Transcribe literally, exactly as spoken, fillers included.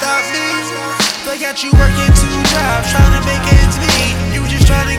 stop me. They got you working two jobs, trying to make ends meet. You just trying to